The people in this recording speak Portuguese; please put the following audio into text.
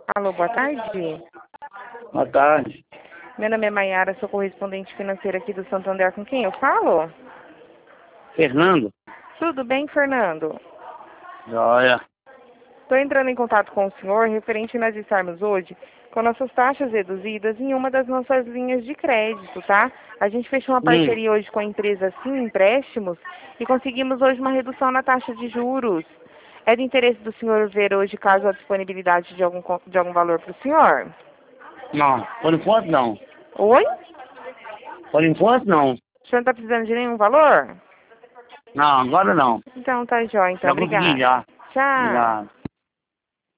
Alô, boa tarde. Boa tarde. Meu nome é Maiara, sou correspondente financeira aqui do Santander. Com quem eu falo? Fernando? Tudo bem, Fernando? Joia. Estou entrando em contato com o senhor referente a nós estarmos hoje com nossas taxas reduzidas em uma das nossas linhas de crédito, tá? A gente fechou uma parceria hoje com a empresa Sim Empréstimos e conseguimos hoje uma redução na taxa de juros. É de interesse do senhor ver hoje caso a disponibilidade de algum valor para o senhor? Não, por enquanto não. Oi? Por enquanto não. O senhor não está precisando de nenhum valor? Não, agora não. Então tá jóia, então. Já consegui Obrigada. já. Tchau. Obrigado.